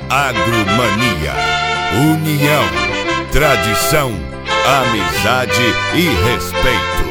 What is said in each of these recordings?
Agromania. União, tradição, amizade e respeito.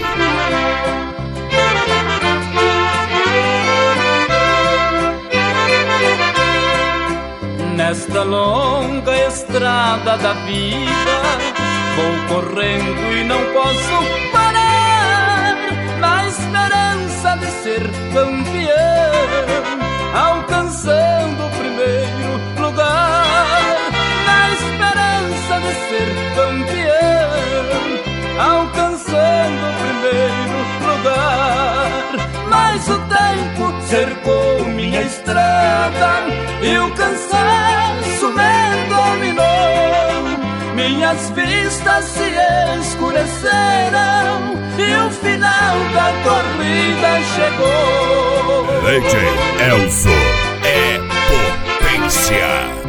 Nesta longa estrada da vida, vou correndo e não posso parar, na esperança de ser campeão, alcançando o primeiro lugar. Na esperança de ser campeão, alcançando o primeiro lugar. Mas o tempo cercou minha estrada e o cansaço me dominou. Minhas vistas se escureceram e o final da corrida chegou. DJ Elzo é potência.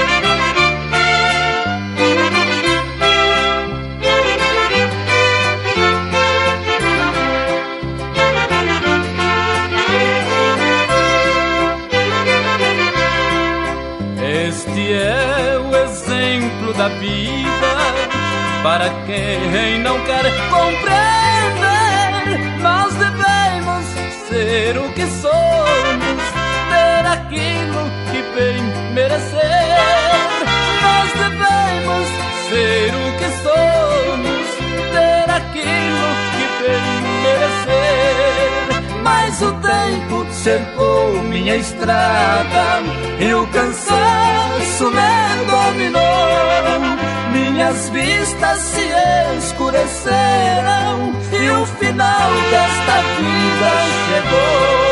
Este é o exemplo da vida para quem não quer compreender. Nós devemos ser o que somos, ter aquilo que bem merecer. Nós devemos ser o que somos, ter aquilo que bem merecer. Mas o tempo cercou minha estrada e o cansaço me dominou. Minhas vistas se escureceram e o final desta vida chegou.